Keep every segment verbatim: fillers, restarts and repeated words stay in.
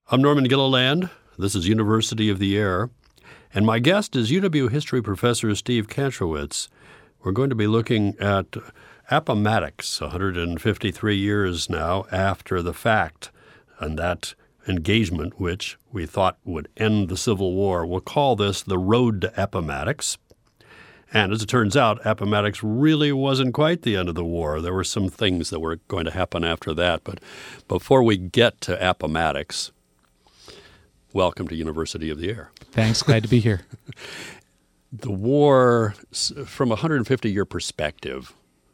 I'm Norman Gilliland. This is University of the Air. And my guest is U W history professor Steve Kantrowitz. We're going to be looking at Appomattox, one hundred fifty-three years now after the fact, and that engagement, which we thought would end the Civil War. We'll call this the Road to Appomattox. And as it turns out, Appomattox really wasn't quite the end of the war. There were some things that were going to happen after that. But before we get to Appomattox, welcome to University of the Air. Thanks. Glad to be here. The war, from a one hundred fifty-year perspective,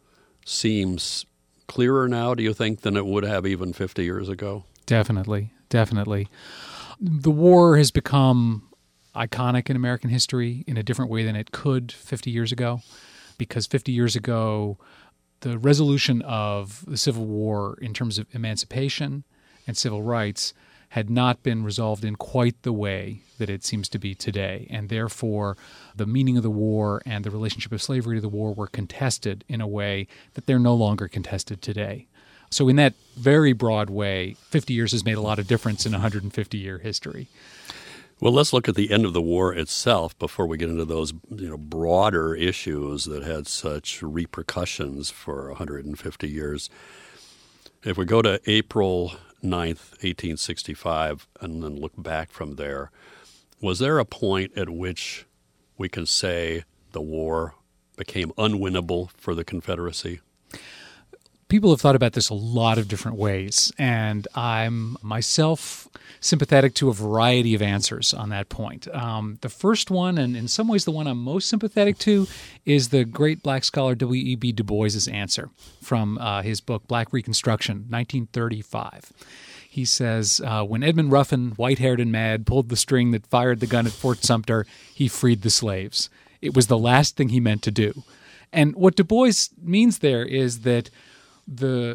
seems clearer now, do you think, than it would have even fifty years ago? Definitely. Definitely. The war has become iconic in American history in a different way than it could fifty years ago, because fifty years ago, the resolution of the Civil War in terms of emancipation and civil rights had not been resolved in quite the way that it seems to be today. And therefore, the meaning of the war and the relationship of slavery to the war were contested in a way that they're no longer contested today. So in that very broad way, fifty years has made a lot of difference in a one hundred fifty-year history. Well, let's look at the end of the war itself before we get into those, you know, broader issues that had such repercussions for one hundred fifty years. If we go to April ninth, eighteen sixty-five, and then look back from there, was there a point at which we can say the war became unwinnable for the Confederacy? People have thought about this a lot of different ways, and I'm myself sympathetic to a variety of answers on that point. Um, the first one, and in some ways the one I'm most sympathetic to, is the great black scholar W E B Du Bois's answer from uh, his book Black Reconstruction, nineteen thirty-five. He says, uh, when Edmund Ruffin, white-haired and mad, pulled the string that fired the gun at Fort Sumter, he freed the slaves. It was the last thing he meant to do. And what Du Bois means there is that the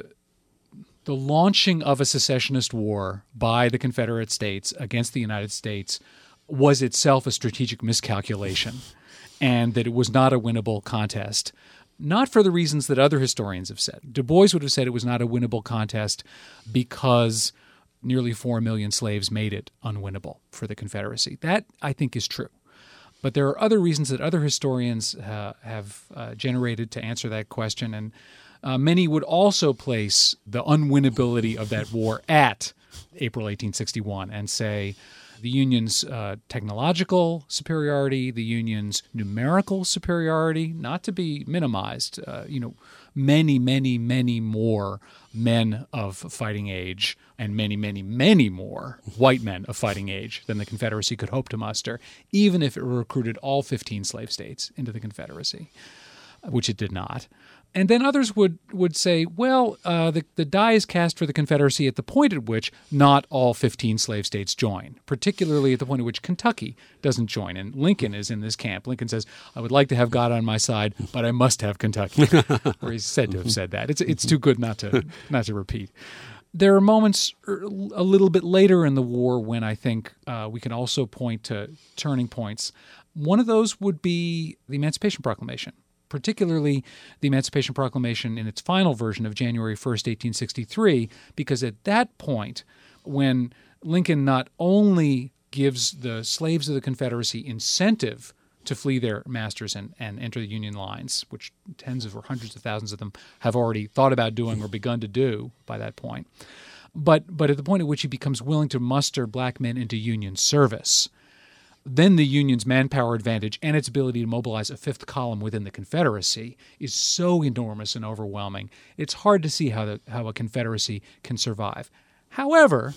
the launching of a secessionist war by the Confederate States against the United States was itself a strategic miscalculation, and that it was not a winnable contest. Not for the reasons that other historians have said. Du Bois would have said it was not a winnable contest because nearly four million slaves made it unwinnable for the Confederacy. That, I think, is true. But there are other reasons that other historians uh, have uh, generated to answer that question, and Uh, many would also place the unwinnability of that war at April eighteen sixty-one and say the Union's uh, technological superiority, the Union's numerical superiority, not to be minimized. Uh, you know, many, many, many more men of fighting age and many, many, many more white men of fighting age than the Confederacy could hope to muster, even if it recruited all fifteen slave states into the Confederacy, which it did not. And then others would, would say, well, uh, the, the die is cast for the Confederacy at the point at which not all fifteen slave states join, particularly at the point at which Kentucky doesn't join. And Lincoln is in this camp. Lincoln says, I would like to have God on my side, but I must have Kentucky. Or he's said to have said that. It's, it's too good not to, not to repeat. There are moments a little bit later in the war when I think uh, we can also point to turning points. One of those would be the Emancipation Proclamation, particularly the Emancipation Proclamation in its final version of January first, eighteen sixty-three, because at that point, when Lincoln not only gives the slaves of the Confederacy incentive to flee their masters and, and enter the Union lines, which tens of or hundreds of thousands of them have already thought about doing or begun to do by that point, but, but at the point at which he becomes willing to muster black men into Union service, then the Union's manpower advantage and its ability to mobilize a fifth column within the Confederacy is so enormous and overwhelming, it's hard to see how the, how a Confederacy can survive. However,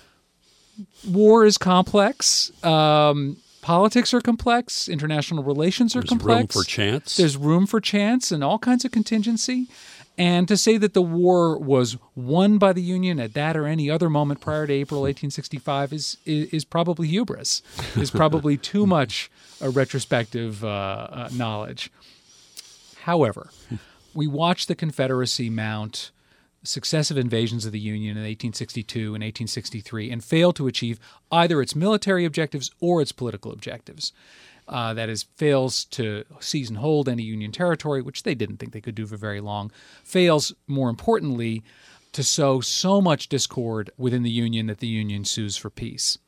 war is complex. Um, politics are complex. International relations are There's complex. There's room for chance. There's room for chance and all kinds of contingency. And to say that the war was won by the Union at that or any other moment prior to April eighteen sixty-five is is, is probably hubris, is probably too much a retrospective uh, uh, knowledge. However, we watched the Confederacy mount successive invasions of the Union in eighteen sixty-two and eighteen sixty-three and fail to achieve either its military objectives or its political objectives. Uh, that is, fails to seize and hold any Union territory, which they didn't think they could do for very long, fails, more importantly, to sow so much discord within the Union that the Union sues for peace.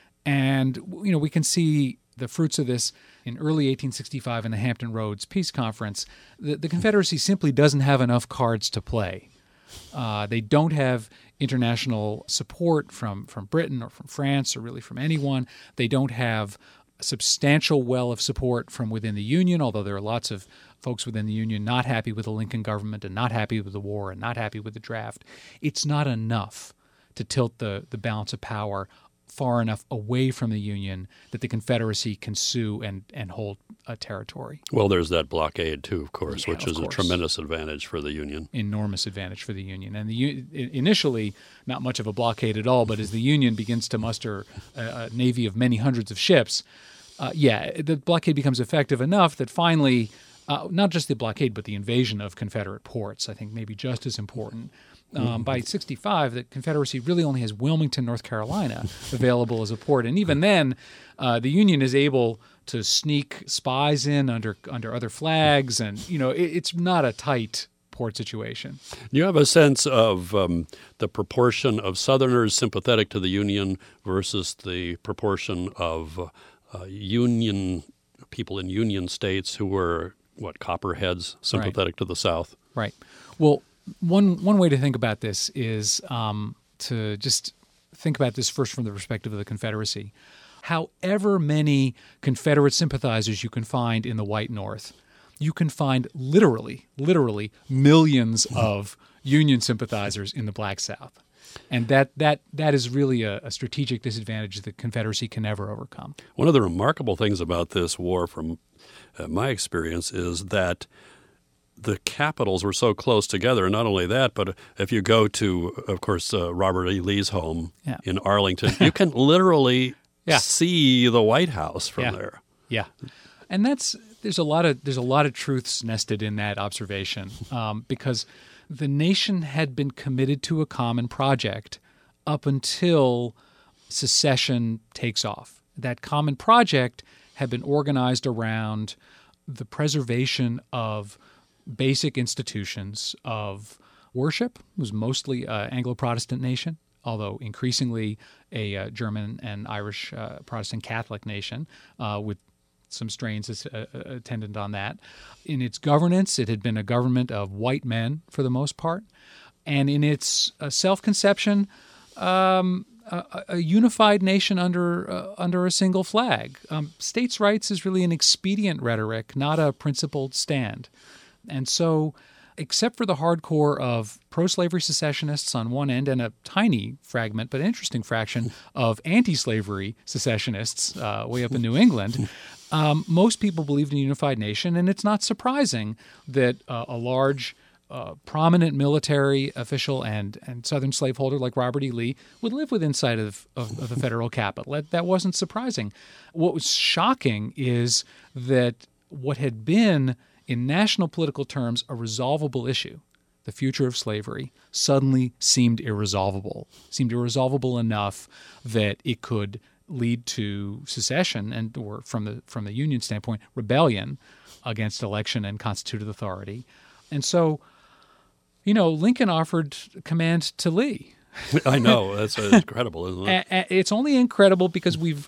And, you know, we can see the fruits of this in early eighteen sixty-five in the Hampton Roads Peace Conference. The, the Confederacy simply doesn't have enough cards to play. Uh, they don't have international support from, from Britain or from France or really from anyone. They don't have a substantial well of support from within the Union, although there are lots of folks within the Union not happy with the Lincoln government and not happy with the war and not happy with the draft. It's not enough to tilt the, the balance of power far enough away from the Union that the Confederacy can sue and, and hold a territory. Well, there's that blockade, too, of course, Yeah, which of is course. a tremendous advantage for the Union. Enormous advantage for the Union. And the U- initially, not much of a blockade at all, but as the Union begins to muster a, a navy of many hundreds of ships, uh, yeah, the blockade becomes effective enough that finally, uh, not just the blockade, but the invasion of Confederate ports, I think maybe just as important. Um, by sixty-five, the Confederacy really only has Wilmington, North Carolina, available as a port. And even then, uh, the Union is able to sneak spies in under under other flags. And, you know, it, it's not a tight port situation. Do you have a sense of um, the proportion of Southerners sympathetic to the Union versus the proportion of uh, Union people in Union states who were, what, Copperheads, sympathetic Right. to the South? Right. Well, One one way to think about this is um, to just think about this first from the perspective of the Confederacy. However many Confederate sympathizers you can find in the white North, you can find literally, literally millions of Union sympathizers in the black South. And that that that is really a, a strategic disadvantage that the Confederacy can never overcome. One of the remarkable things about this war, from uh, my experience, is that the capitals were so close together. And not only that, but if you go to, of course, uh, Robert E. Lee's home Yeah. in Arlington, you can literally Yeah. see the White House from Yeah. there. Yeah, and that's there's a lot of there's a lot of truths nested in that observation um, because the nation had been committed to a common project up until secession takes off. That common project had been organized around the preservation of basic institutions of worship. It was mostly an Anglo-Protestant nation, although increasingly a uh, German and Irish uh, Protestant Catholic nation uh, with some strains as, uh, attendant on that. In its governance, it had been a government of white men for the most part. And in its uh, self-conception, um, a, a unified nation under uh, under a single flag. Um, states' rights is really an expedient rhetoric, not a principled stand. And so, except for the hardcore of pro-slavery secessionists on one end and a tiny fragment, but interesting fraction of anti-slavery secessionists uh, way up in New England, um, most people believed in a unified nation, and it's not surprising that uh, a large, uh, prominent military official and, and Southern slaveholder like Robert E. Lee would live within sight of, of, of the federal capital. That, that wasn't surprising. What was shocking is that what had been, in national political terms, a resolvable issue, the future of slavery, suddenly seemed irresolvable, seemed irresolvable enough that it could lead to secession and, or from the from the Union standpoint, rebellion against election and constituted authority. And so, you know, Lincoln offered command to Lee. I know. That's uh, incredible, isn't it? A- a- it's only incredible because we've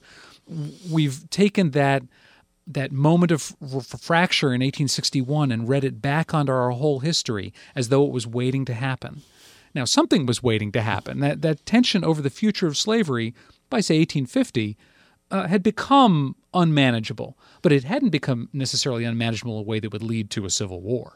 we've taken that that moment of f- fracture in eighteen sixty-one and read it back onto our whole history as though it was waiting to happen. Now, something was waiting to happen. That that tension over the future of slavery, by, say, eighteen fifty, uh, had become unmanageable. But it hadn't become necessarily unmanageable in a way that would lead to a civil war.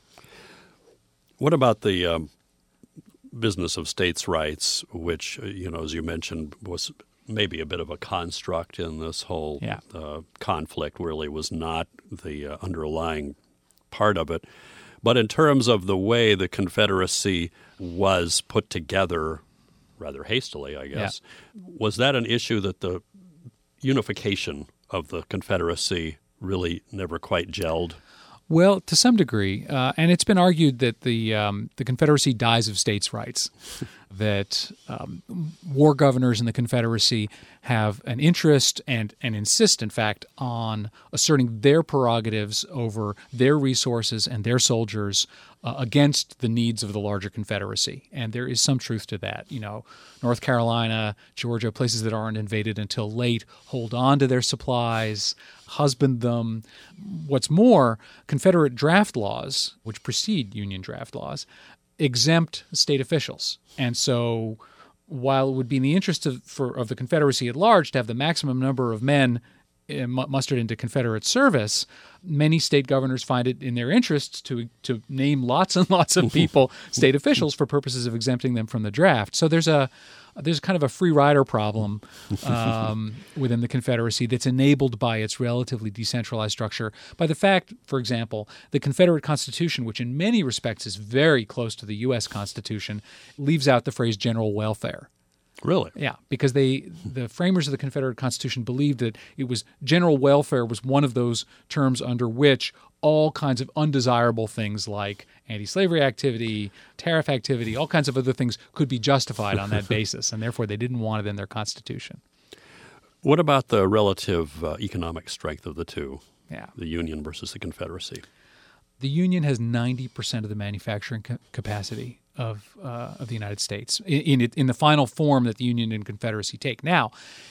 What about the um, business of states' rights, which, you know, as you mentioned, was maybe a bit of a construct in this whole Yeah. uh, conflict, really was not the uh, underlying part of it. But in terms of the way the Confederacy was put together, rather hastily, I guess, was that an issue that the unification of the Confederacy really never quite gelled? Well, to some degree, uh, and it's been argued that the um, the Confederacy dies of states' rights that um, war governors in the Confederacy have an interest and, and insist, in fact, on asserting their prerogatives over their resources and their soldiers uh, against the needs of the larger Confederacy. And there is some truth to that. You know, North Carolina, Georgia, places that aren't invaded until late, hold on to their supplies, husband them. What's more, Confederate draft laws, which precede Union draft laws, exempt state officials. And so while it would be in the interest of, for, of the Confederacy at large to have the maximum number of men uh, mustered into Confederate service, many state governors find it in their interests to to name lots and lots of people state officials for purposes of exempting them from the draft. So there's a there's kind of a free rider problem um, within the Confederacy that's enabled by its relatively decentralized structure, by the fact, for example, the Confederate Constitution, which in many respects is very close to the U S Constitution, leaves out the phrase general welfare. Really? Yeah, because they the framers of the Confederate Constitution believed that it was general welfare was one of those terms under which all kinds of undesirable things like anti-slavery activity, tariff activity, all kinds of other things could be justified on that basis, and therefore they didn't want it in their Constitution. What about the relative uh, economic strength of the two, Yeah. the Union versus the Confederacy? The Union has ninety percent of the manufacturing ca- capacity of uh, of the United States in, in it, in the final form that the Union and Confederacy take. Now,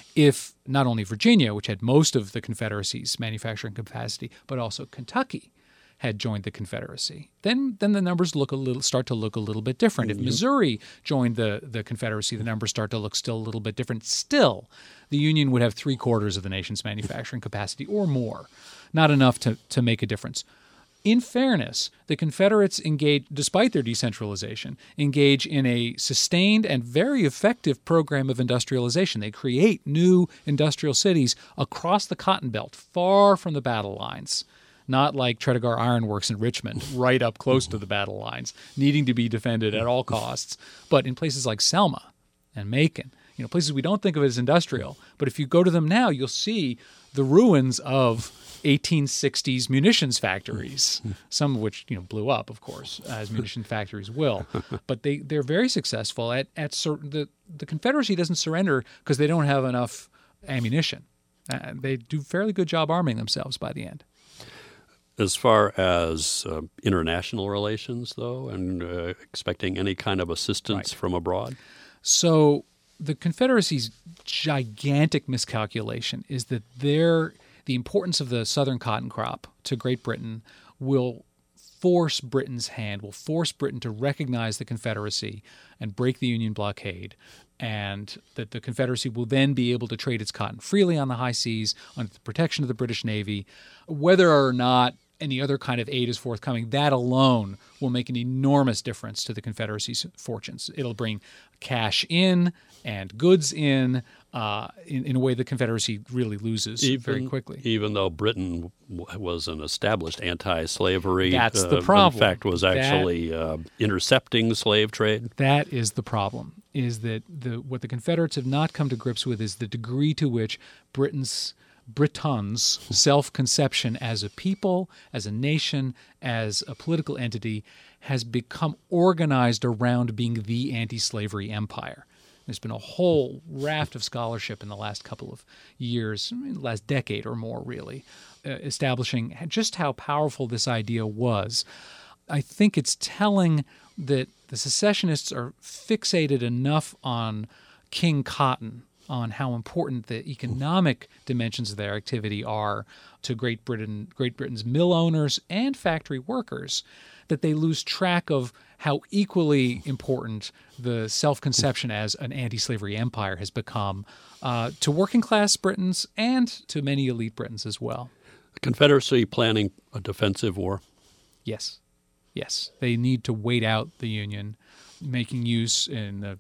if not only Virginia, which had most of the Confederacy's manufacturing capacity, but also Kentucky had joined the Confederacy, then then the numbers look a little start to look a little bit different. Mm-hmm. If Missouri joined the, the Confederacy, the numbers start to look still a little bit different. Still, the Union would have three quarters of the nation's manufacturing capacity or more, not enough to, to make a difference. In fairness, the Confederates engage, despite their decentralization, engage in a sustained and very effective program of industrialization. They create new industrial cities across the Cotton Belt, far from the battle lines, not like Tredegar Iron Works in Richmond, right up close to the battle lines, needing to be defended at all costs, but in places like Selma and Macon, you know, places we don't think of as industrial. But if you go to them now, you'll see the ruins of eighteen sixties munitions factories, some of which, you know, blew up, of course, as munition factories will. But they, they're very successful at, at certain, the, the Confederacy doesn't surrender because they don't have enough ammunition. Uh, they do a fairly good job arming themselves by the end. As far as uh, international relations, though, and uh, expecting any kind of assistance Right. from abroad? So the Confederacy's gigantic miscalculation is that their the importance of the southern cotton crop to Great Britain will force Britain's hand, will force Britain to recognize the Confederacy and break the Union blockade, and that the Confederacy will then be able to trade its cotton freely on the high seas under the protection of the British Navy. Whether or not any other kind of aid is forthcoming, that alone will make an enormous difference to the Confederacy's fortunes. It'll bring cash in and goods in uh, in, in a way the Confederacy really loses even, very quickly. Even though Britain w- was an established anti-slavery, That's uh, the problem. in fact, was actually that, uh, intercepting slave trade. That is the problem, is that the what the Confederates have not come to grips with is the degree to which Britain's Britons' self-conception as a people, as a nation, as a political entity has become organized around being the anti-slavery empire. There's been a whole raft of scholarship in the last couple of years, in the last decade or more really, uh, establishing just how powerful this idea was. I think it's telling that the secessionists are fixated enough on King Cotton, on how important the economic dimensions of their activity are to Great Britain, Great Britain's mill owners and factory workers, that they lose track of how equally important the self-conception as an anti-slavery empire has become uh, to working-class Britons and to many elite Britons as well. The Confederacy planning a defensive war? Yes. Yes. They need to wait out the Union, making use in the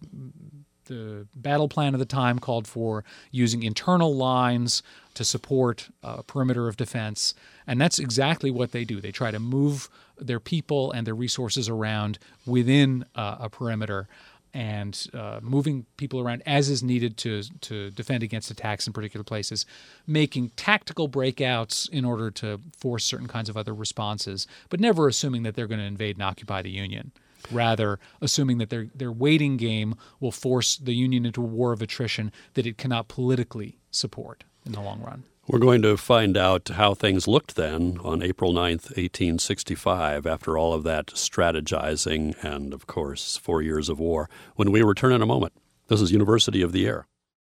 The battle plan of the time called for using internal lines to support a perimeter of defense, and that's exactly what they do. They try to move their people and their resources around within uh, a perimeter, and uh, moving people around as is needed to to defend against attacks in particular places, making tactical breakouts in order to force certain kinds of other responses, but never assuming that they're going to invade and occupy the Union. rather assuming that their their waiting game will force the Union into a war of attrition that it cannot politically support in the long run. We're going to find out how things looked then on April ninth, eighteen sixty-five, after all of that strategizing and, of course, four years of war, when we return in a moment. This is University of the Air.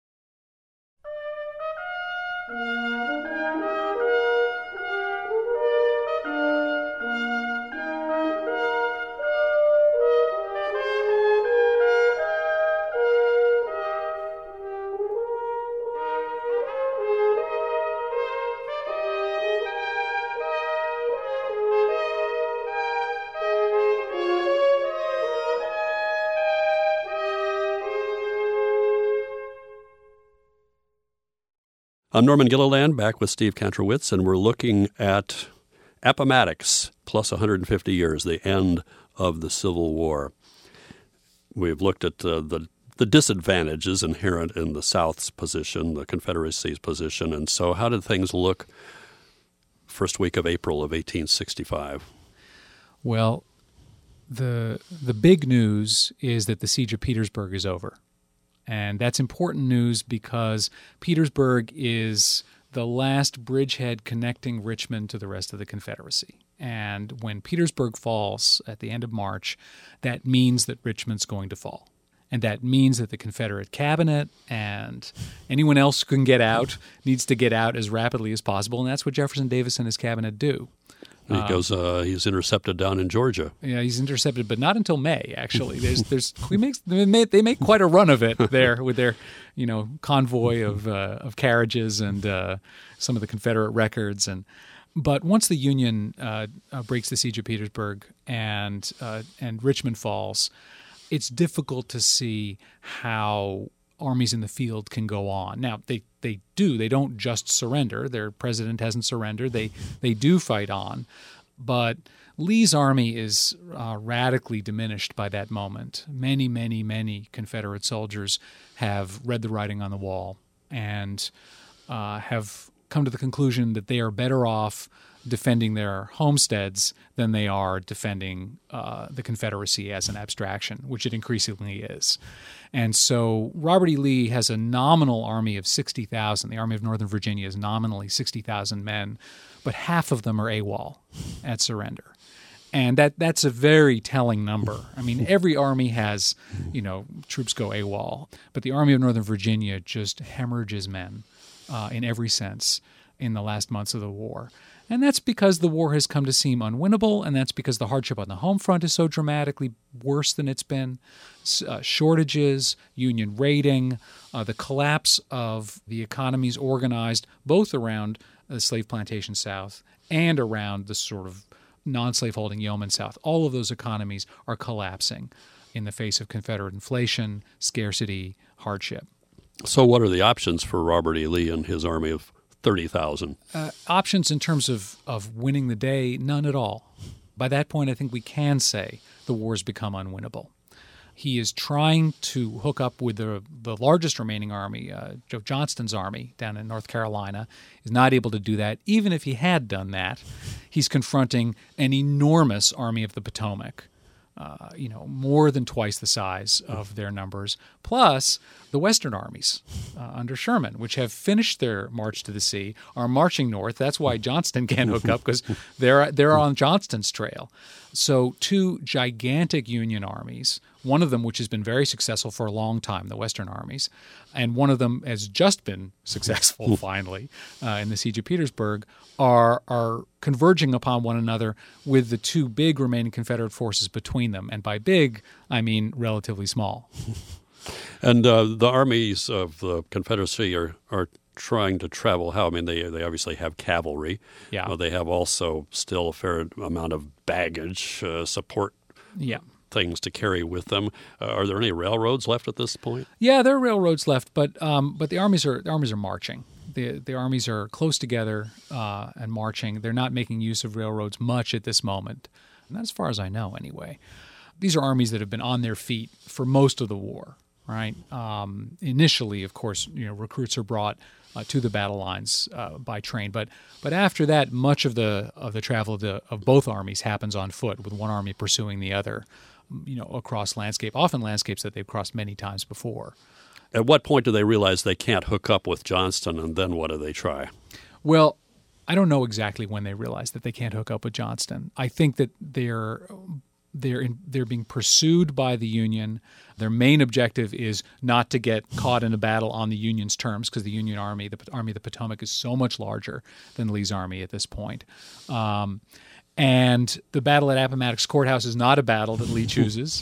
I'm Norman Gilliland, back with Steve Kantrowitz, and we're looking at Appomattox plus one hundred fifty years, the end of the Civil War. We've looked at uh, the the disadvantages inherent in the South's position, the Confederacy's position, and so how did things look first week of April of eighteen sixty-five? Well, the the big news is that the Siege of Petersburg is over. And that's important news because Petersburg is the last bridgehead connecting Richmond to the rest of the Confederacy. And when Petersburg falls at the end of March, that means that Richmond's going to fall. And that means that the Confederate cabinet and anyone else who can get out needs to get out as rapidly as possible. And that's what Jefferson Davis and his cabinet do. He goes. Uh, he's intercepted down in Georgia. Yeah, he's intercepted, but not until May. Actually, there's there's we make they make, they make quite a run of it there with their you know convoy of uh, of carriages and uh, some of the Confederate records. And but once the Union uh, uh, breaks the Siege of Petersburg and uh, and Richmond falls, it's difficult to see how armies in the field can go on. Now, they, they do. They don't just surrender. Their president hasn't surrendered. They they do fight on. But Lee's army is uh, radically diminished by that moment. Many, many, many Confederate soldiers have read the writing on the wall and uh, have come to the conclusion that they are better off defending their homesteads than they are defending uh, the Confederacy as an abstraction, which it increasingly is. And so Robert E. Lee has a nominal army of sixty thousand. The Army of Northern Virginia is nominally sixty thousand men, but half of them are AWOL at surrender. And that that's a very telling number. I mean, every army has, you know, troops go AWOL, but the Army of Northern Virginia just hemorrhages men uh, in every sense in the last months of the war. And that's because the war has come to seem unwinnable, and that's because the hardship on the home front is so dramatically worse than it's been. Uh, shortages, Union raiding, uh, the collapse of the economies organized both around the slave plantation South and around the sort of non-slaveholding yeoman South. All of those economies are collapsing in the face of Confederate inflation, scarcity, hardship. So what are the options for Robert E. Lee and his army of thirty thousand? Uh, options in terms of, of winning the day, none at all. By that point, I think we can say the war's become unwinnable. He is trying to hook up with the the largest remaining army, uh, Joe Johnston's army down in North Carolina. He's not able to do that. Even if he had done that, he's confronting an enormous Army of the Potomac, uh, you know, more than twice the size of their numbers, plus the Western armies uh, under Sherman, which have finished their march to the sea, are marching north. That's why Johnston can't hook up, because they're they're on Johnston's trail. So two gigantic Union armies, one of them which has been very successful for a long time, the Western armies, and one of them has just been successful finally uh, in the Siege of Petersburg, are are converging upon one another with the two big remaining Confederate forces between them. And by big, I mean relatively small. And uh, the armies of the Confederacy are, are trying to travel how? I mean, they they obviously have cavalry. Yeah. Uh, they have also still a fair amount of baggage, uh, support Yeah. things to carry with them. Uh, are there any railroads left at this point? Yeah, there are railroads left, but um, but the armies are the armies are marching. The the armies are close together uh, and marching. They're not making use of railroads much at this moment, not as far as I know, anyway. These are armies that have been on their feet for most of the war. Right. Um, initially, of course, you know, recruits are brought uh, to the battle lines uh, by train, but but after that, much of the of the travel of the of both armies happens on foot, with one army pursuing the other you know, across landscape, often landscapes that they've crossed many times before. At what point do they realize they can't hook up with Johnston, and then what do they try? Well, I don't know exactly when they realize that they can't hook up with Johnston. I think that they're they're in, they're being pursued by the Union. Their main objective is not to get caught in a battle on the Union's terms, because the Union Army, the Army of the Potomac, is so much larger than Lee's army at this point. Um, and the battle at Appomattox Courthouse is not a battle that Lee chooses.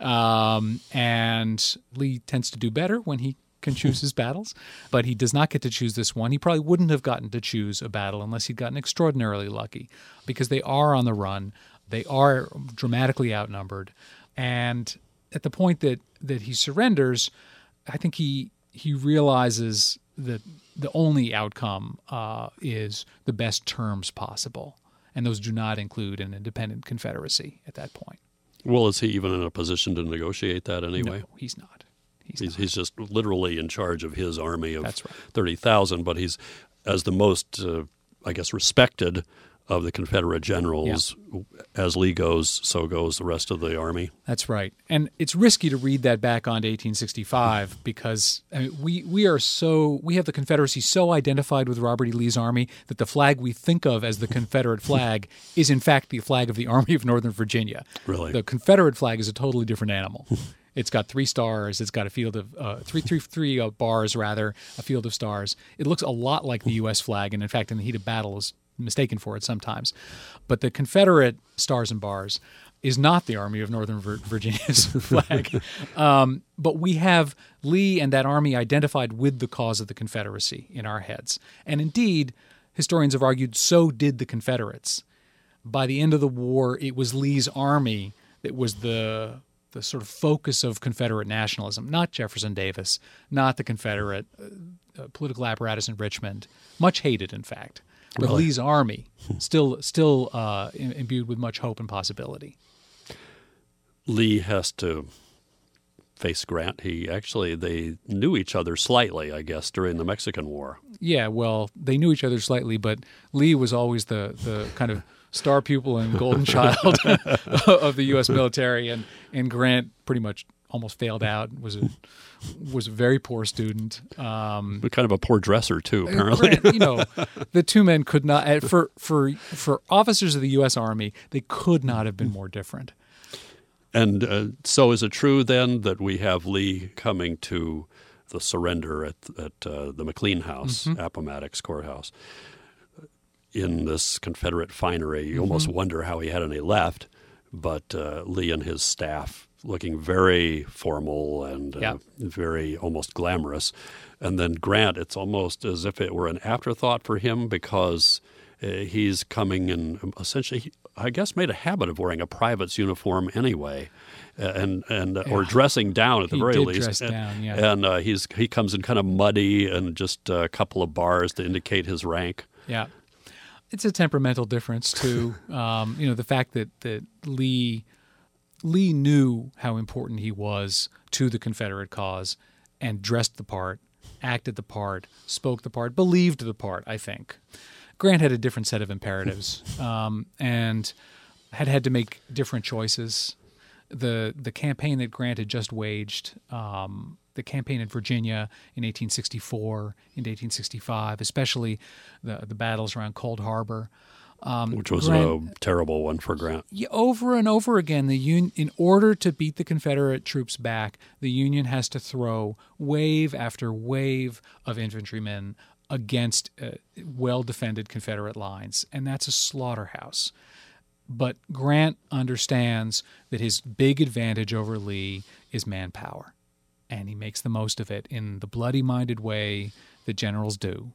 Um, and Lee tends to do better when he can choose his battles, but he does not get to choose this one. He probably wouldn't have gotten to choose a battle unless he'd gotten extraordinarily lucky, because they are on the run. They are dramatically outnumbered. And at the point that, that he surrenders, I think he he realizes that the only outcome uh, is the best terms possible. And those do not include an independent Confederacy at that point. Well, is he even in a position to negotiate that anyway? No, he's not. He's, he's, not. he's just literally in charge of his army of That's right. thirty thousand, but he's, as the most, uh, I guess, respected of the Confederate generals. Yeah. As Lee goes, so goes the rest of the army. That's right. And it's risky to read that back onto eighteen sixty-five because I mean, we, we are so, we have the Confederacy so identified with Robert E. Lee's army that the flag we think of as the Confederate flag is in fact the flag of the Army of Northern Virginia. Really? The Confederate flag is a totally different animal. It's got three stars. It's got a field of uh, three, three, three uh, bars, rather, a field of stars. It looks a lot like the U S flag, and in fact, in the heat of battle, is mistaken for it sometimes. But the Confederate stars and bars is not the Army of Northern Virginia's flag. Um, but we have Lee and that army identified with the cause of the Confederacy in our heads. And indeed, historians have argued so did the Confederates. By the end of the war, it was Lee's army that was the the sort of focus of Confederate nationalism, not Jefferson Davis, not the Confederate uh, political apparatus in Richmond, much hated, in fact. But Really? Lee's army, still still uh, imbued with much hope and possibility. Lee has to face Grant. He actually, they knew each other slightly, I guess, during the Mexican War. Yeah, well, they knew each other slightly, but Lee was always the, the kind of star pupil and golden child of the U S military, and, and Grant pretty much almost failed out, was a was a very poor student. Um, But kind of a poor dresser, too, apparently. Grant, you know, the two men could not, for, for, for officers of the U S Army, they could not have been more different. And uh, so is it true, then, that we have Lee coming to the surrender at, at uh, the McLean House, mm-hmm. Appomattox Courthouse, in this Confederate finery? You mm-hmm. almost wonder how he had any left, but uh, Lee and his staff looking very formal and uh, yeah. very almost glamorous. And then Grant, it's almost as if it were an afterthought for him, because uh, he's coming and essentially, I guess, made a habit of wearing a private's uniform anyway, uh, and and uh, yeah. or dressing down at the he very did least. Dress and, down, yeah. and uh, he's he comes in kind of muddy and just a couple of bars to indicate his rank. Yeah. It's a temperamental difference, too. um, you know, the fact that, that Lee Lee knew how important he was to the Confederate cause and dressed the part, acted the part, spoke the part, believed the part, I think. Grant had a different set of imperatives um, and had had to make different choices. The the campaign that Grant had just waged, um, the campaign in Virginia in eighteen sixty-four, in eighteen sixty-five, especially the the battles around Cold Harbor, um, which was Grant, a terrible one for Grant. Yeah, over and over again, the un- in order to beat the Confederate troops back, the Union has to throw wave after wave of infantrymen against uh, well-defended Confederate lines, and that's a slaughterhouse. But Grant understands that his big advantage over Lee is manpower, and he makes the most of it in the bloody-minded way that generals do,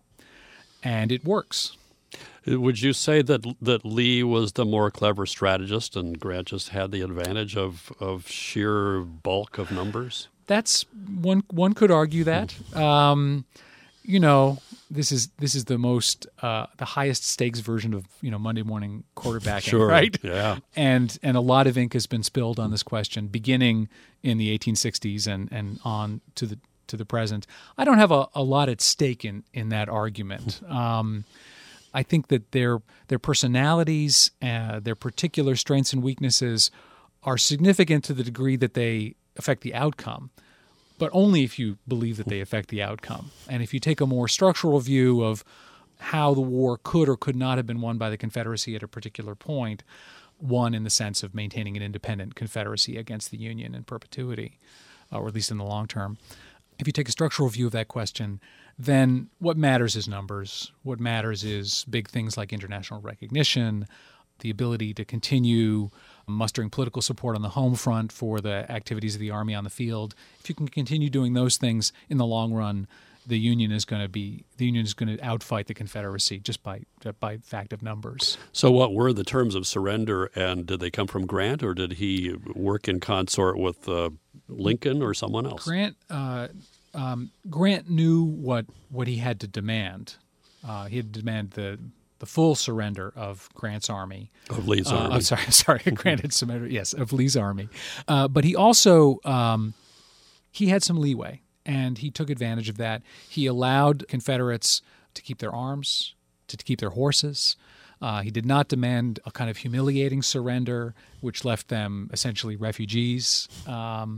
and it works. Would you say that that Lee was the more clever strategist and Grant just had the advantage of, of sheer bulk of numbers? That's one. One could argue that. Um, you know, this is this is the most uh, the highest stakes version of you know Monday morning quarterbacking, sure, right? Yeah, and and a lot of ink has been spilled on this question, beginning in the eighteen sixties and and on to the to the present. I don't have a, a lot at stake in in that argument. Um, I think that their their personalities, uh, their particular strengths and weaknesses are significant to the degree that they affect the outcome, but only if you believe that they affect the outcome. And if you take a more structural view of how the war could or could not have been won by the Confederacy at a particular point, one in the sense of maintaining an independent Confederacy against the Union in perpetuity, or at least in the long term. If you take a structural view of that question, then what matters is numbers. What matters is big things like international recognition, the ability to continue mustering political support on the home front for the activities of the Army on the field. If you can continue doing those things in the long run, the Union is going to be the Union is going to outfight the Confederacy just by by fact of numbers. So, what were the terms of surrender, and did they come from Grant, or did he work in consort with uh, Lincoln or someone else? Grant uh, um, Grant knew what what he had to demand. Uh, he had to demand the the full surrender of Grant's army. Of Lee's uh, army. I'm sorry, sorry, Grant had surrendered. Yes, of Lee's army, uh, but he also um, he had some leeway. And he took advantage of that. He allowed Confederates to keep their arms, to keep their horses. Uh, he did not demand a kind of humiliating surrender, which left them essentially refugees. Um,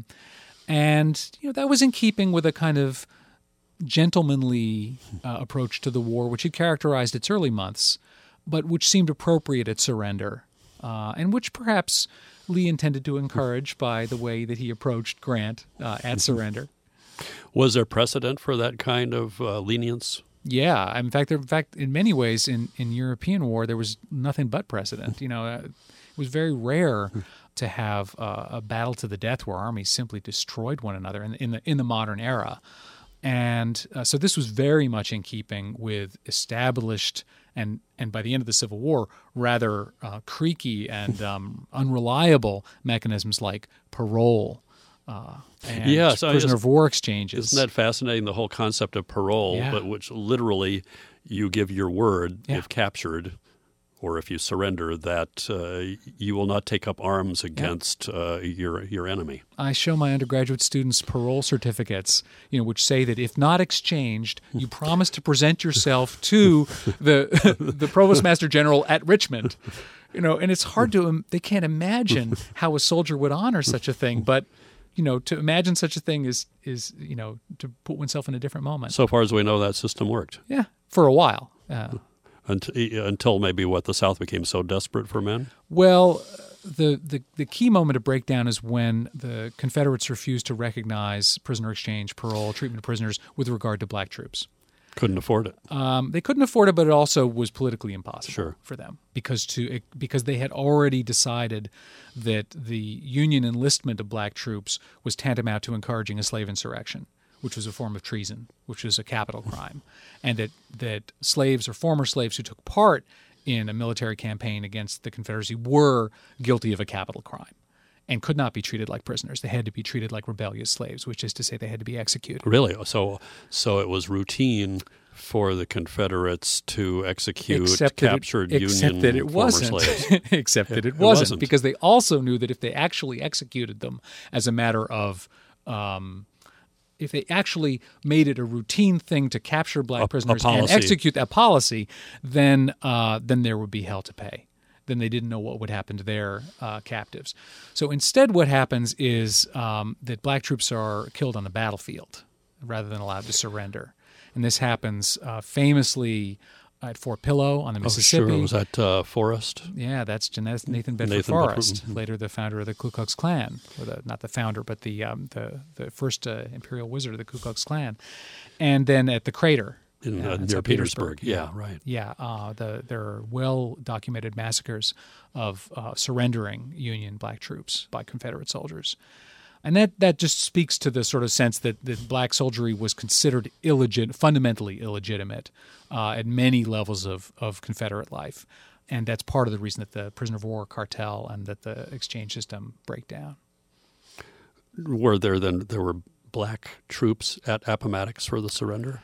and you know that was in keeping with a kind of gentlemanly uh, approach to the war, which had characterized its early months, but which seemed appropriate at surrender, uh, and which perhaps Lee intended to encourage by the way that he approached Grant uh, at surrender. Was there precedent for that kind of uh, lenience? Yeah. In fact, there, in fact, in many ways, in, in European war, there was nothing but precedent. You know, uh, it was very rare to have uh, a battle to the death where armies simply destroyed one another in, in the in the modern era. And uh, so this was very much in keeping with established and, and by the end of the Civil War, rather uh, creaky and um, unreliable mechanisms like parole. Uh, and yes, prisoner of war exchanges. Isn't that fascinating, the whole concept of parole, Yeah. but which literally you give your word Yeah. if captured or if you surrender that uh, you will not take up arms against uh, your your enemy. I show my undergraduate students parole certificates, you know, which say that if not exchanged, you promise to present yourself to the the Provost Master General at Richmond. You know, and it's hard to they can't imagine how a soldier would honor such a thing, but you know, to imagine such a thing is, is you know, to put oneself in a different moment. So far as we know, that system worked. Yeah, for a while. Uh, until, until maybe what, the South became so desperate for men? Well, the, the, the key moment of breakdown is when the Confederates refused to recognize prisoner exchange, parole, treatment of prisoners with regard to black troops. Couldn't afford it. Um, they couldn't afford it, but it also was politically impossible Sure. for them because to because they had already decided that the Union enlistment of black troops was tantamount to encouraging a slave insurrection, which was a form of treason, which was a capital crime, and that that slaves or former slaves who took part in a military campaign against the Confederacy were guilty of a capital crime and could not be treated like prisoners. They had to be treated like rebellious slaves, which is to say they had to be executed. Really? So so it was routine for the Confederates to execute except that captured it, Union except that it former wasn't. slaves. except that it, It wasn't, wasn't. because they also knew that if they actually executed them as a matter of um, if they actually made it a routine thing to capture black A- a prisoners and policy. execute that policy, then uh, then there would be hell to pay. Then they didn't know what would happen to their uh, captives. So instead what happens is um, that black troops are killed on the battlefield rather than allowed to surrender. And this happens uh, famously at Fort Pillow on the Mississippi. Oh, sure. Was that uh, Forrest? Yeah, that's Nathan Nathan Bedford Nathan Forrest, Bedford, mhm. later the founder of the Ku Klux Klan, or the, not the founder, but the um, the the first uh, imperial wizard of the Ku Klux Klan. And then at the Crater In, uh, uh, in near South Petersburg. Yeah, right. Yeah, uh, the there are well-documented massacres of uh, surrendering Union black troops by Confederate soldiers. And that, that just speaks to the sort of sense that, that black soldiery was considered illegit- fundamentally illegitimate uh, at many levels of, of Confederate life. And that's part of the reason that the prisoner of war cartel and that the exchange system break down. Were there then there were black troops at Appomattox for the surrender?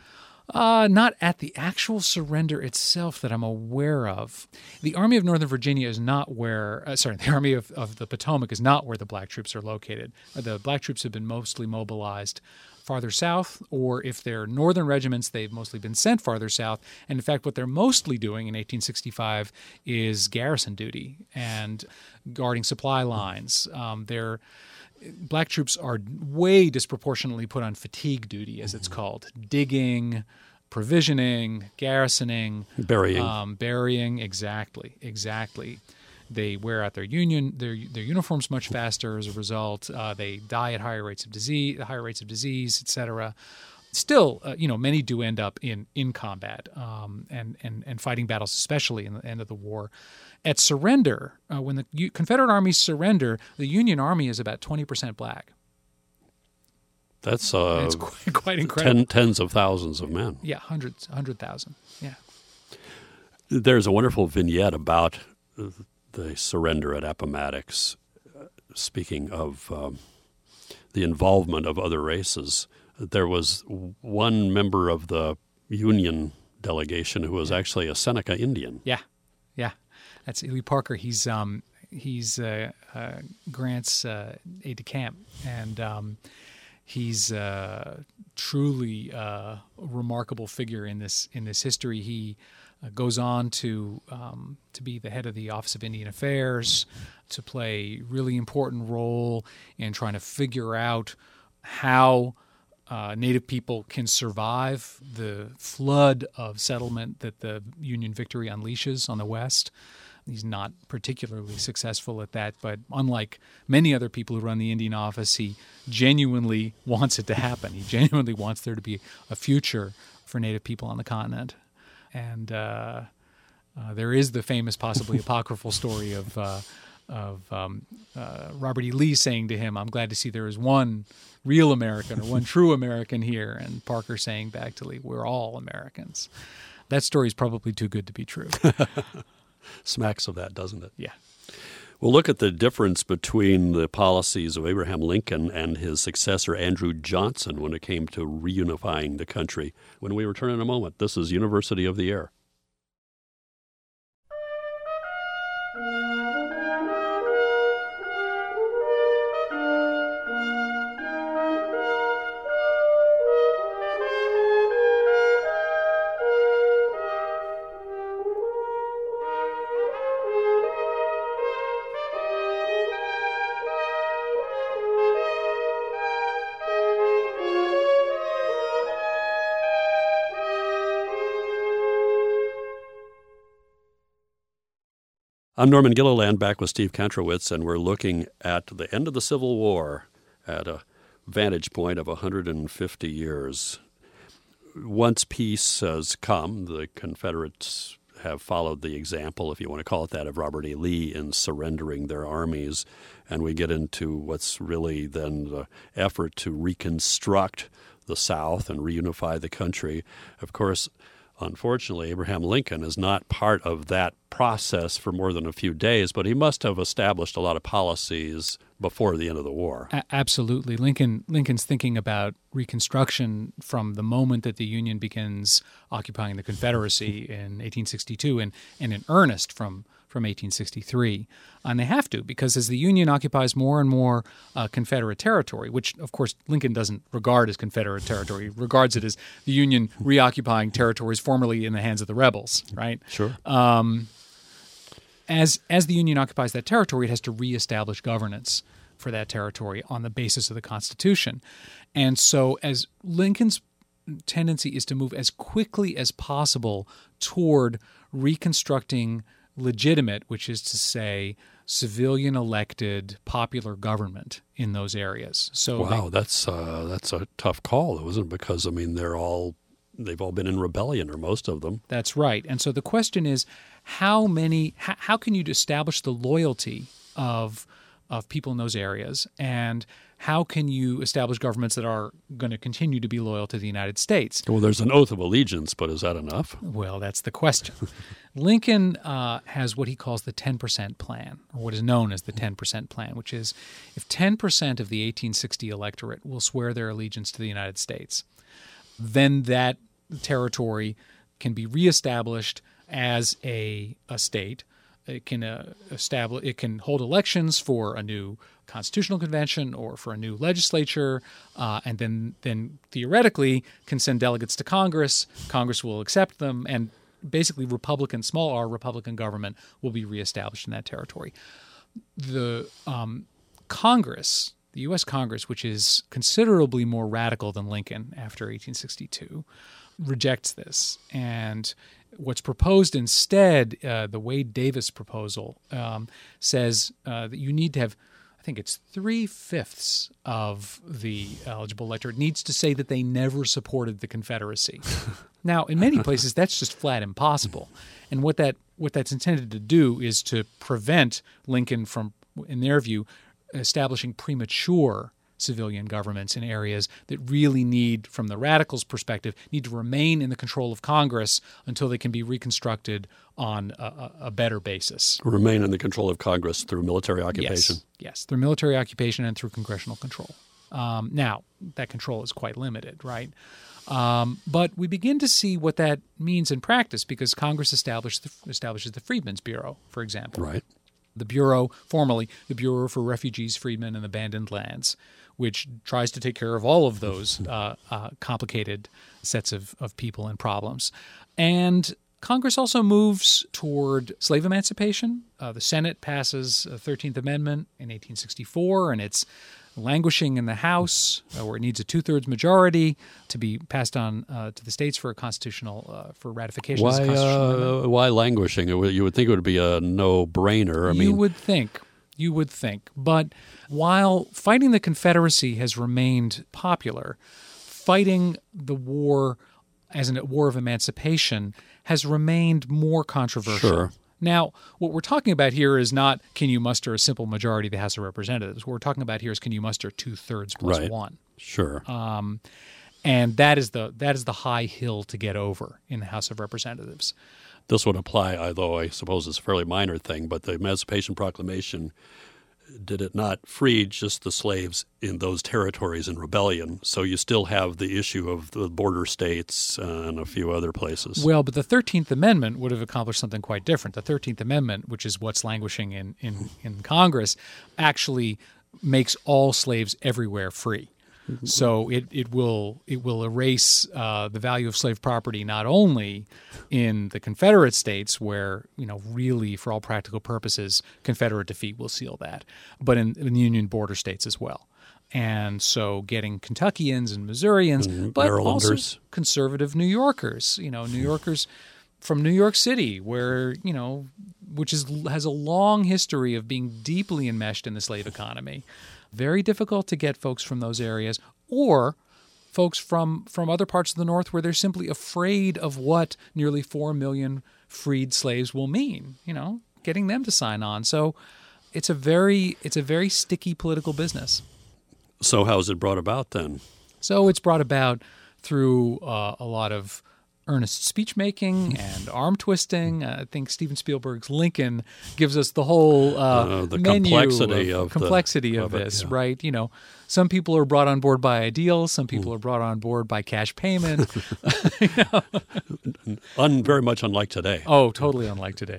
Uh, not at the actual surrender itself that I'm aware of. The Army of Northern Virginia is not where, uh, sorry, the Army of, of the Potomac is not where the black troops are located. The black troops have been mostly mobilized farther south, or if they're northern regiments, they've mostly been sent farther south. And in fact, what they're mostly doing in eighteen sixty-five is garrison duty and guarding supply lines. Um, they're Black troops are way disproportionately put on fatigue duty, as it's called, digging, provisioning, garrisoning, burying, um, burying. Exactly, exactly. They wear out their union, their their uniforms much faster as a result. Uh, they die at higher rates of disease, higher rates of disease, et cetera. Still, uh, you know, many do end up in in combat um, and and and fighting battles, especially in the end of the war. At surrender, uh, when the U- Confederate armies surrender, the Union Army is about twenty percent black. That's uh, it's quite, quite incredible. Ten, tens of thousands of men. Yeah, hundreds, hundred thousand. Yeah. There's a wonderful vignette about the surrender at Appomattox. Uh, speaking of um, the involvement of other races, there was one member of the Union delegation who was actually a Seneca Indian. Yeah, yeah. That's Lee Parker. He's um, he's uh, uh, Grant's uh, aide de camp, and um, he's uh, truly uh, a remarkable figure in this in this history. He uh, goes on to um, to be the head of the Office of Indian Affairs, to play a really important role in trying to figure out how Uh, Native people can survive the flood of settlement that the Union victory unleashes on the West. He's not particularly successful at that, but unlike many other people who run the Indian Office, he genuinely wants it to happen. He genuinely wants there to be a future for Native people on the continent. And uh, uh, there is the famous, possibly apocryphal story of uh, of um, uh, Robert E. Lee saying to him, "I'm glad to see there is one real American or one true American here," and Parker saying back to Lee, "We're all Americans." That story is probably too good to be true. Smacks of that, doesn't it? Yeah. Well, look at the difference between the policies of Abraham Lincoln and his successor, Andrew Johnson, when it came to reunifying the country. When we return in a moment, this is University of the Air. I'm Norman Gilliland, back with Steve Kantrowitz, and we're looking at the end of the Civil War at a vantage point of one hundred fifty years. Once peace has come, the Confederates have followed the example, if you want to call it that, of Robert E. Lee in surrendering their armies, and we get into what's really then the effort to reconstruct the South and reunify the country. Of course, unfortunately, Abraham Lincoln is not part of that process for more than a few days, but he must have established a lot of policies before the end of the war. A- absolutely. Lincoln Lincoln's thinking about Reconstruction from the moment that the Union begins occupying the Confederacy in eighteen sixty-two, and, and in earnest from, from eighteen sixty-three. And they have to, because as the Union occupies more and more uh, Confederate territory, which, of course, Lincoln doesn't regard as Confederate territory, he regards it as the Union reoccupying territories formerly in the hands of the rebels, right? Sure. Um, as as the Union occupies that territory, it has to reestablish governance for that territory on the basis of the Constitution. And so as Lincoln's tendency is to move as quickly as possible toward reconstructing legitimate, which is to say civilian elected popular government in those areas. So wow, they, that's uh, that's a tough call, though, isn't it? Because I mean, they're all they've all been in rebellion, or most of them. That's right. And so the question is, how many? How, how can you establish the loyalty of of people in those areas, and how can you establish governments that are going to continue to be loyal to the United States? Well, there's an oath of allegiance, but is that enough? Well, that's the question. Lincoln uh, has what he calls the ten percent plan, or what is known as the ten percent plan, which is if ten percent of the eighteen sixty electorate will swear their allegiance to the United States, then that territory can be reestablished as a, a state. It can uh, establish. It can hold elections for a new constitutional convention or for a new legislature, uh, and then then theoretically can send delegates to Congress. Congress will accept them, and basically Republican, small r Republican government will be reestablished in that territory. The um, Congress, the U S Congress, which is considerably more radical than Lincoln after eighteen sixty-two, rejects this. And what's proposed instead, uh, the Wade Davis proposal, um, says uh, that you need to have, I think it's three-fifths of the eligible electorate needs to say that they never supported the Confederacy. Now, in many places, that's just flat impossible. And what that what that's intended to do is to prevent Lincoln from, in their view, establishing premature civilian governments in areas that really need, from the radicals' perspective, need to remain in the control of Congress until they can be reconstructed on a, a better basis. Remain in the control of Congress through military occupation. Yes, yes, through military occupation and through congressional control. Um, now, that control is quite limited, right? Um, but we begin to see what that means in practice because Congress established the, establishes the Freedmen's Bureau, for example. Right. The Bureau, formerly the Bureau for Refugees, Freedmen, and Abandoned Lands, which tries to take care of all of those uh, uh, complicated sets of, of people and problems. And Congress also moves toward slave emancipation. Uh, the Senate passes the thirteenth Amendment in eighteen sixty-four, and it's languishing in the House, uh, where it needs a two-thirds majority to be passed on uh, to the states for a constitutional uh, for ratification. Why? Uh, why languishing? It would, you would think it would be a no-brainer. I you mean, would think. You would think. But while fighting the Confederacy has remained popular, fighting the war as a war of emancipation has remained more controversial. Sure. Now, what we're talking about here is not can you muster a simple majority of the House of Representatives. What we're talking about here is can you muster two-thirds plus right. one. Sure. Um, and that is the that is the high hill to get over in the House of Representatives. This would apply, although I suppose it's a fairly minor thing, but the Emancipation Proclamation, did it not free just the slaves in those territories in rebellion? So you still have the issue of the border states and a few other places. Well, but the thirteenth Amendment would have accomplished something quite different. The thirteenth Amendment, which is what's languishing in, in, in Congress, actually makes all slaves everywhere free. So it, it will it will erase uh, the value of slave property not only in the Confederate states where, you know, really for all practical purposes Confederate defeat will seal that, but in, in Union border states as well. And so getting Kentuckians and Missourians, and but Marylanders. also conservative New Yorkers, you know, New Yorkers from New York City where, you know, which is has a long history of being deeply enmeshed in the slave economy. Very difficult to get folks from those areas or folks from, from other parts of the North where they're simply afraid of what nearly four million freed slaves will mean, you know, getting them to sign on. So it's a very it's a very sticky political business. So how is it brought about then? So it's brought about through uh, a lot of earnest speech-making and arm-twisting. Uh, I think Steven Spielberg's Lincoln gives us the whole uh, uh, the menu complexity of, of complexity the, of, of it, this, yeah. right? You know, some people are brought on board by ideals. Some people mm. are brought on board by cash payment. you know? Un, very much unlike today. Oh, totally unlike today.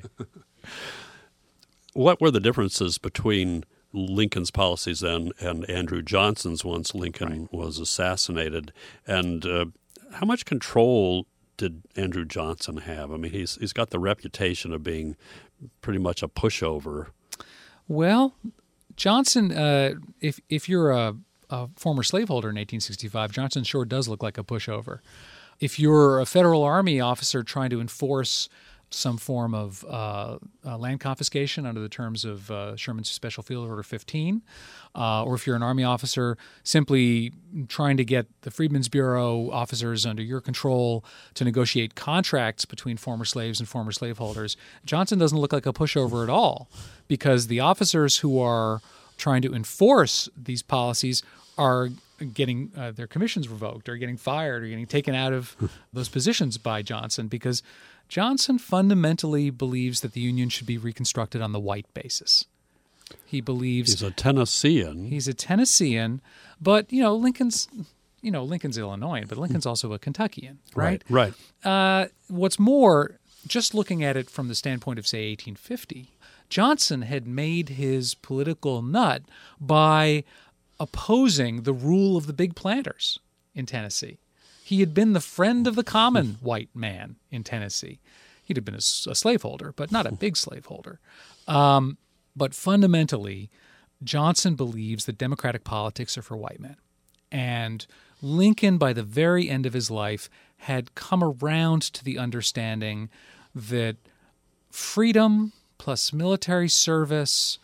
What were the differences between Lincoln's policies then and Andrew Johnson's once Lincoln right. was assassinated? And uh, how much control did Andrew Johnson have? I mean, he's he's got the reputation of being pretty much a pushover. Well, Johnson, uh, if if you're a, a former slaveholder in eighteen sixty-five, Johnson sure does look like a pushover. If you're a federal army officer trying to enforce some form of uh, uh, land confiscation under the terms of uh, Sherman's Special Field Order fifteen, uh, or if you're an Army officer simply trying to get the Freedmen's Bureau officers under your control to negotiate contracts between former slaves and former slaveholders, Johnson doesn't look like a pushover at all, because the officers who are trying to enforce these policies are getting uh, their commissions revoked or getting fired or getting taken out of those positions by Johnson, because Johnson fundamentally believes that the Union should be reconstructed on the white basis. He believes he's a Tennessean. He's a Tennessean, but you know Lincoln's you know, Lincoln's Illinoisan, but Lincoln's also a Kentuckian, right? Right. right. Uh, what's more, just looking at it from the standpoint of, say, eighteen fifty, Johnson had made his political nut by opposing the rule of the big planters in Tennessee. He had been the friend of the common white man in Tennessee. He'd have been a, a slaveholder, but not a big slaveholder. Um, but fundamentally, Johnson believes that democratic politics are for white men. And Lincoln, by the very end of his life, had come around to the understanding that freedom plus military service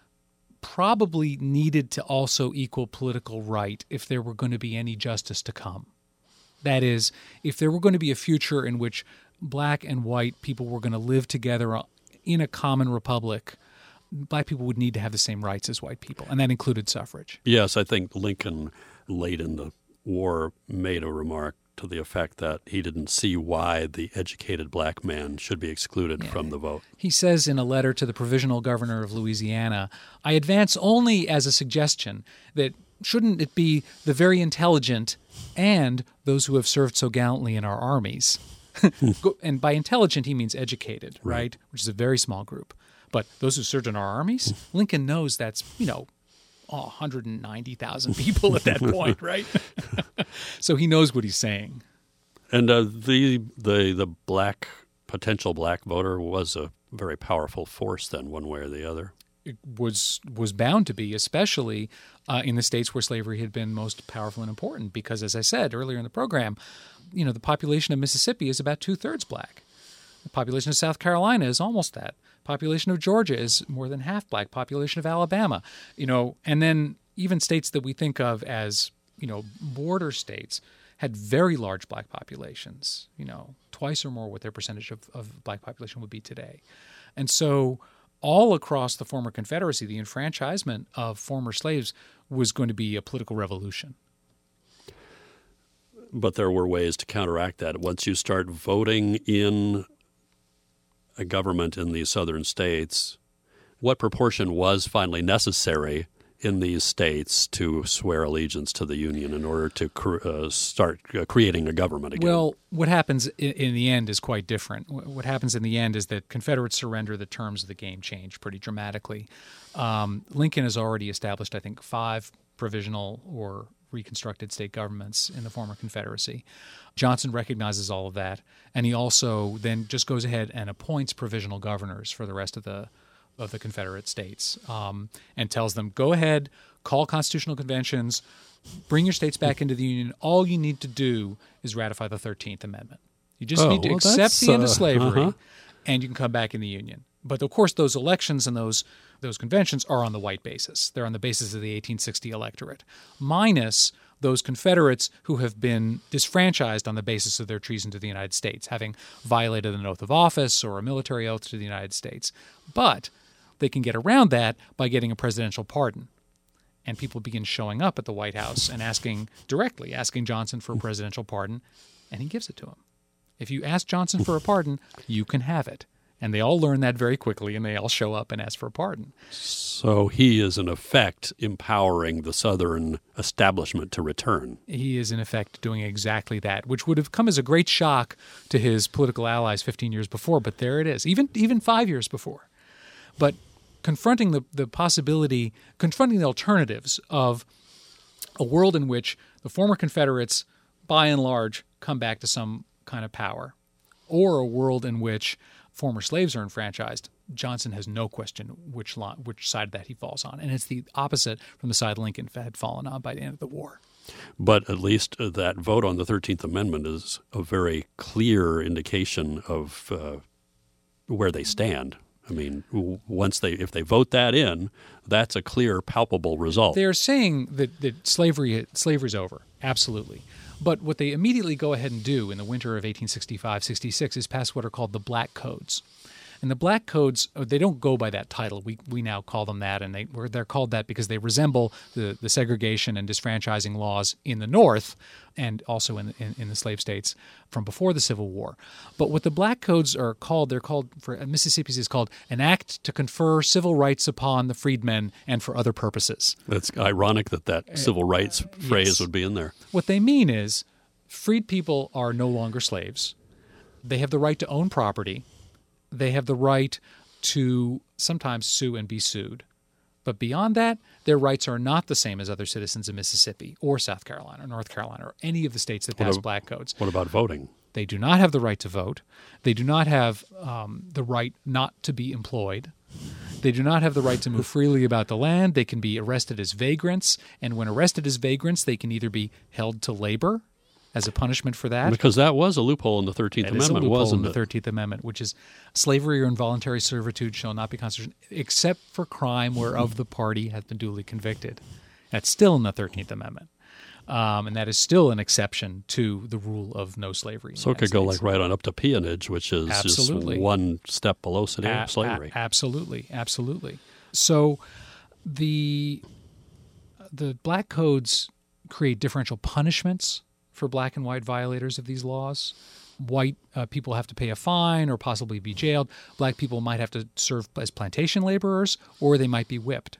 probably needed to also equal political right if there were going to be any justice to come. That is, if there were going to be a future in which black and white people were going to live together in a common republic, black people would need to have the same rights as white people, and that included suffrage. Yes, I think Lincoln, late in the war, made a remark to the effect that he didn't see why the educated black man should be excluded yeah. from the vote. He says in a letter to the provisional governor of Louisiana, "I advance only as a suggestion that shouldn't it be the very intelligent and those who have served so gallantly in our armies?" And by intelligent, he means educated, right? right? Which is a very small group. But those who served in our armies, Lincoln knows that's, you know, oh, one hundred ninety thousand people at that point, right? So he knows what he's saying. And uh, the the the black potential black voter was a very powerful force then, one way or the other. It was was bound to be, especially uh, in the states where slavery had been most powerful and important, because, as I said earlier in the program, you know, the population of Mississippi is about two-thirds black. The population of South Carolina is almost that. Population of Georgia is more than half black. Population of Alabama, you know, and then even states that we think of as, you know, border states had very large black populations, you know, twice or more what their percentage of, of black population would be today. And so all across the former Confederacy, the enfranchisement of former slaves was going to be a political revolution. But there were ways to counteract that. Once you start voting in a government in these southern states, what proportion was finally necessary in these states to swear allegiance to the Union in order to cr- uh, start uh, creating a government again? Well, what happens in, in the end is quite different. What happens in the end is that Confederate surrender, the terms of the game change pretty dramatically. Um, Lincoln has already established, I think, five provisional or reconstructed state governments in the former Confederacy. Johnson recognizes all of that, and he also then just goes ahead and appoints provisional governors for the rest of the of the Confederate states, um, and tells them, go ahead, call constitutional conventions, bring your states back into the Union. All you need to do is ratify the thirteenth Amendment. You just oh, need to well, accept the end of uh, slavery, uh-huh. and you can come back in the Union. But, of course, those elections and those those conventions are on the white basis. They're on the basis of the eighteen sixty electorate, minus those Confederates who have been disfranchised on the basis of their treason to the United States, having violated an oath of office or a military oath to the United States. But they can get around that by getting a presidential pardon. And people begin showing up at the White House and asking directly, asking Johnson for a presidential pardon, and he gives it to him. If you ask Johnson for a pardon, you can have it. And they all learn that very quickly, and they all show up and ask for a pardon. So he is, in effect, empowering the Southern establishment to return. He is, in effect, doing exactly that, which would have come as a great shock to his political allies fifteen years before, but there it is, even even five years before. But confronting the, the possibility, confronting the alternatives of a world in which the former Confederates, by and large, come back to some kind of power, or a world in which former slaves are enfranchised, Johnson has no question which line, which side of that he falls on. And it's the opposite from the side Lincoln had fallen on by the end of the war. But at least that vote on the thirteenth Amendment is a very clear indication of uh, where they stand. I mean, once they if they vote that in, that's a clear, palpable result. They're saying that, that slavery slavery's over, absolutely. But what they immediately go ahead and do in the winter of eighteen sixty-five sixty-six is pass what are called the Black Codes. And the Black Codes, they don't go by that title. We we now call them that, and they they're called that because they resemble the, the segregation and disfranchising laws in the North and also in, in in the slave states from before the Civil War. But what the Black Codes are called, they're called, for Mississippi's is called an act to confer civil rights upon the freedmen and for other purposes. It's ironic that that civil rights uh, phrase yes. would be in there. What they mean is freed people are no longer slaves. They have the right to own property. They have the right to sometimes sue and be sued. But beyond that, their rights are not the same as other citizens of Mississippi or South Carolina or North Carolina or any of the states that pass Black Codes. What about voting? They do not have the right to vote. They do not have um, the right not to be employed. They do not have the right to move freely about the land. They can be arrested as vagrants. And when arrested as vagrants, they can either be held to labor as a punishment for that. Because that was a loophole in the thirteenth That Amendment, is a loophole wasn't in the it? thirteenth Amendment, which is slavery or involuntary servitude shall not be constitutional except for crime whereof the party hath been duly convicted. That's still in the thirteenth Amendment. Um, and that is still an exception to the rule of no slavery. So it could go like right on up to peonage, which is Absolutely. just one step below A- slavery. A- absolutely, absolutely. So the the Black Codes create differential punishments for black and white violators of these laws. White uh, people have to pay a fine or possibly be jailed. Black people might have to serve as plantation laborers, or they might be whipped.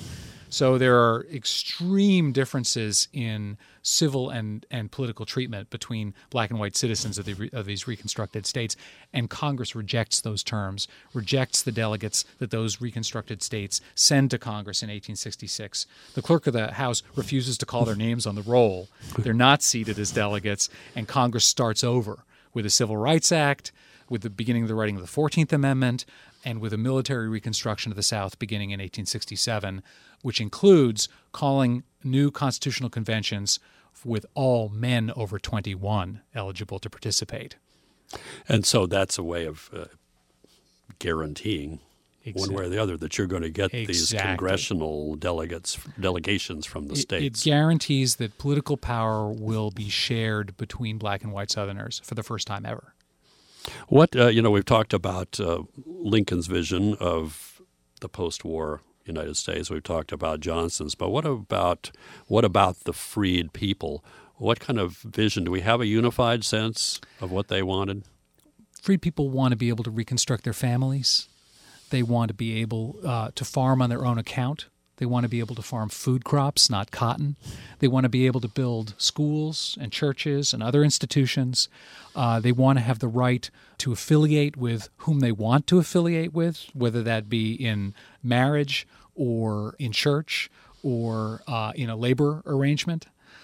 So there are extreme differences in civil and, and political treatment between black and white citizens of, the, of these reconstructed states, and Congress rejects those terms, rejects the delegates that those reconstructed states send to Congress in eighteen sixty-six. The clerk of the House refuses to call their names on the roll. They're not seated as delegates, and Congress starts over with the Civil Rights Act, with the beginning of the writing of the fourteenth Amendment, and with a military reconstruction of the South beginning in eighteen sixty-seven, which includes calling new constitutional conventions with all men over twenty-one eligible to participate. And so that's a way of uh, guaranteeing Exactly. one way or the other that you're going to get Exactly. these congressional delegates, delegations from the It, states. it guarantees that political power will be shared between black and white Southerners for the first time ever. What, uh, you know, we've talked about uh, Lincoln's vision of the post-war United States. We've talked about Johnson's, but what about what about the freed people? What kind of vision? Do we have a unified sense of what they wanted? Freed people want to be able to reconstruct their families. They want to be able uh, to farm on their own account. They want to be able to farm food crops, not cotton. They want to be able to build schools and churches and other institutions. Uh, they want to have the right to affiliate with whom they want to affiliate with, whether that be in marriage or in church or uh, in a labor arrangement.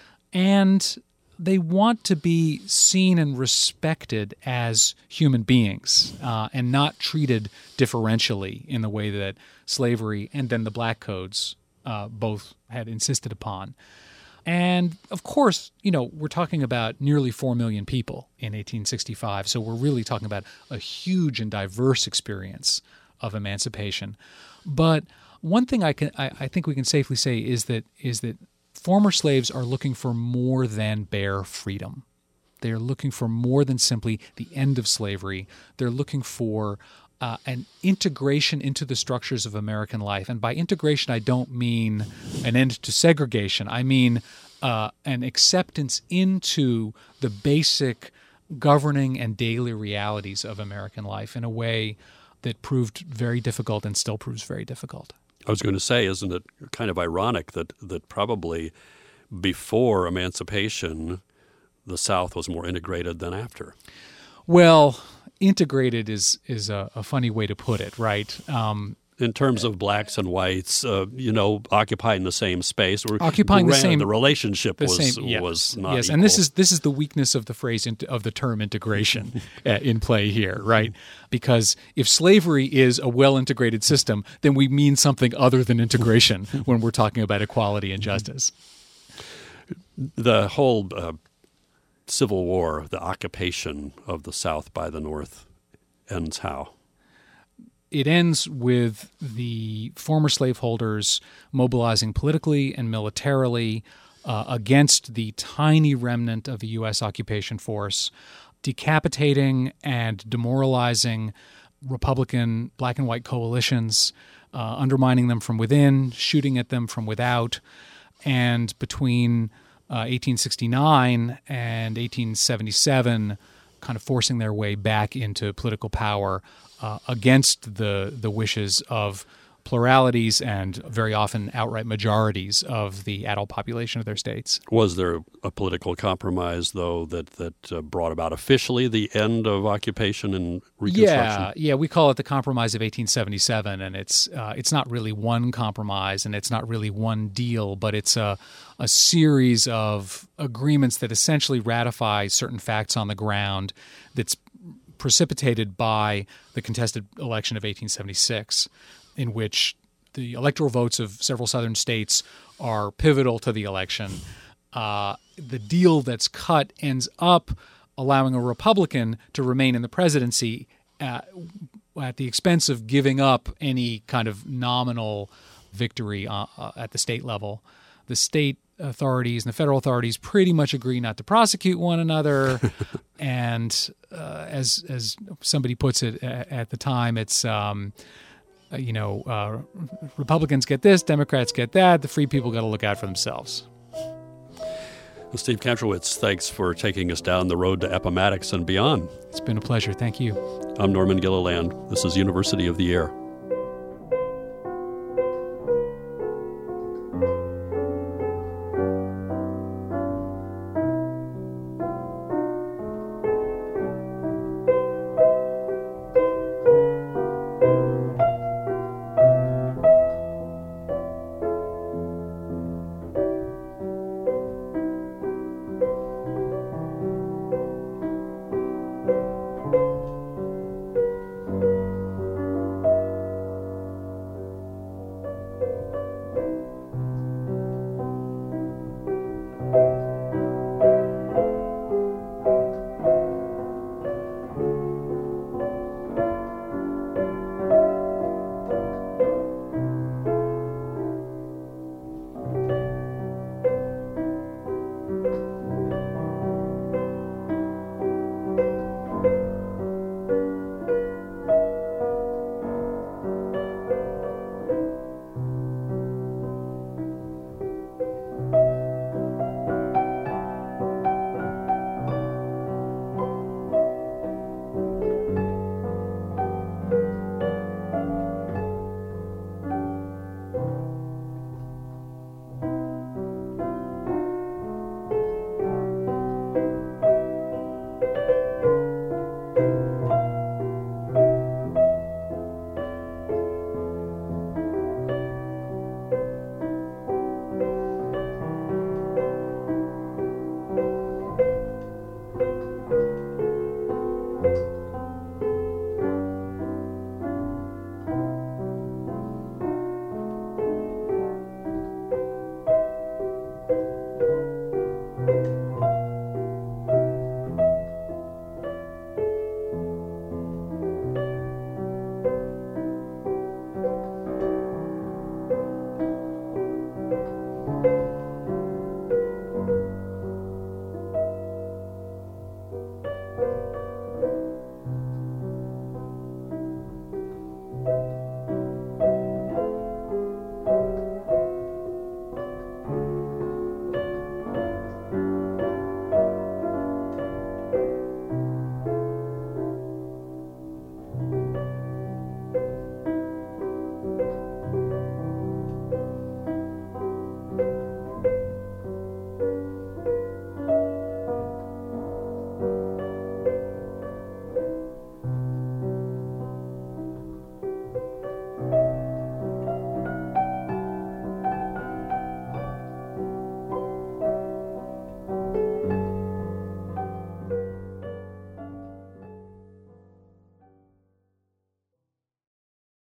And they want to be seen and respected as human beings uh, and not treated differentially in the way that slavery and then the Black Codes uh, both had insisted upon. And, of course, you know, we're talking about nearly four million people in eighteen sixty-five, so we're really talking about a huge and diverse experience of emancipation. But one thing I can, I, I think we can safely say is that is that former slaves are looking for more than bare freedom. They are looking for more than simply the end of slavery. They're looking for uh, an integration into the structures of American life. And by integration, I don't mean an end to segregation. I mean uh, an acceptance into the basic governing and daily realities of American life in a way that proved very difficult and still proves very difficult. I was going to say, isn't it kind of ironic that, that probably before emancipation, the South was more integrated than after? Well, integrated is is a, a funny way to put it, right? Um, In terms of blacks and whites, uh, you know, occupying the same space, or occupying the granted, same the relationship the was same, yes, was not yes, equal. and this is this is the weakness of the phrase of the term integration uh, in play here, right? Because if slavery is a well-integrated system, then we mean something other than integration when we're talking about equality and justice. The whole uh, Civil War, the occupation of the South by the North, ends how? It ends with the former slaveholders mobilizing politically and militarily uh, against the tiny remnant of the U S occupation force, decapitating and demoralizing Republican black and white coalitions, uh, undermining them from within, shooting at them from without. And between uh, eighteen sixty-nine and eighteen seventy-seven, kind of forcing their way back into political power uh, against the the wishes of pluralities and very often outright majorities of the adult population of their states. Was there a political compromise, though, that that uh, brought about officially the end of occupation and Reconstruction? Yeah, yeah, we call it the Compromise of eighteen seventy-seven, and it's uh, it's not really one compromise, and it's not really one deal, but it's a a series of agreements that essentially ratify certain facts on the ground that's precipitated by the contested election of eighteen seventy-six. In which the electoral votes of several southern states are pivotal to the election. Uh, the deal that's cut ends up allowing a Republican to remain in the presidency at, at the expense of giving up any kind of nominal victory uh, uh, at the state level. The state authorities and the federal authorities pretty much agree not to prosecute one another. And uh, as as somebody puts it at, at the time, it's... Um, Uh, you know, uh, Republicans get this, Democrats get that. The free people got to look out for themselves. Well, Steve Kantrowitz, thanks for taking us down the road to Appomattox and beyond. It's been a pleasure. Thank you. I'm Norman Gilliland. This is University of the Air.